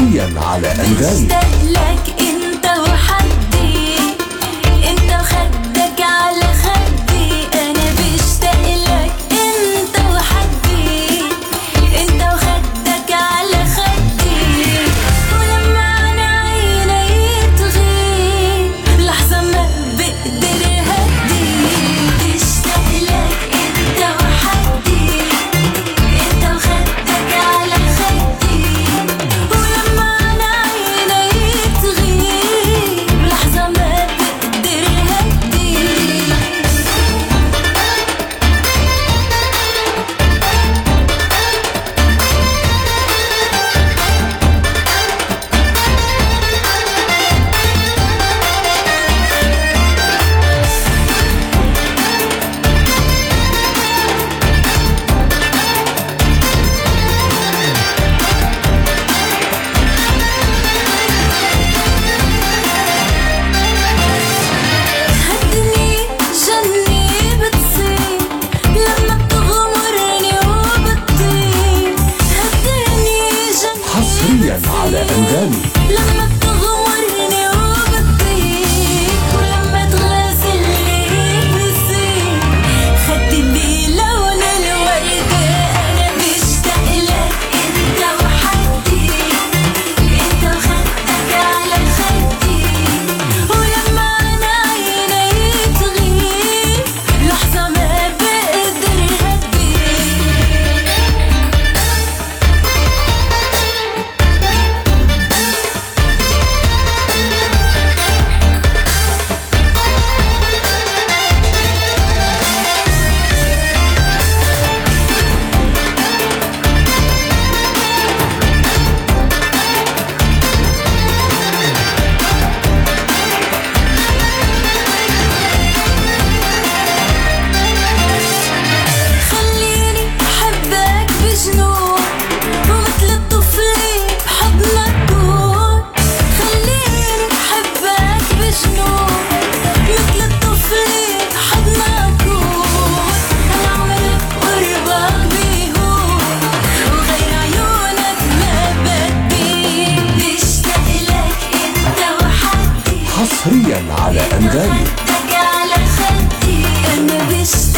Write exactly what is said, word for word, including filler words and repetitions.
حصريا على أنغامي. بشتاق لك انت وحدي، انت وخدك على خدي. انا بشتاق لك انت وحدي، انت وخدك على خدي. ولما عن عيني تغيب لحظة ما بقدر هدي. بشتاق لك انت وحدي، انت وخدك على خدي. ولما عن عيني تغيب لحظة ما بقدر هدي. هدني جني بتصير لما بتغمرني وبتطير. هدني جني حصريا على أنغامي. لما بتغمرني وبتطير. ولما تغازلني بصير خدي بلون الوردة. أنا بشتاق لك انت وحدي، انت وخدك على خدي. ولما عن عيني تغيب لحظة ما بقدر هدي. خليني أحبك بجنون ومثل الطفل بحضنك كون. خليني أحبك بجنون مثل الطفل بحضنك كون. أنا عمرك قربك بيهون وغير عيونك ما بدي. بشتاق لك انت وحدي، حصريا على أنغامي. خدك على خدي. أنا بشتاق